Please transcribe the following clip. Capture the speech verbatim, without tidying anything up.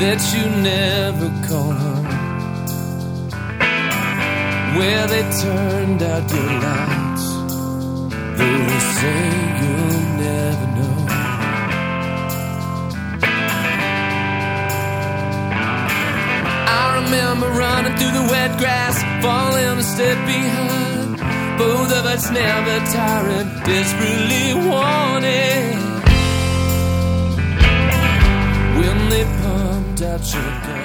that you never call home, where they turned out your lights, though they say you'll never know. I remember running through the wet grass, falling a step behind, both of us never tiring, desperately wanting. When they pumped out your gun,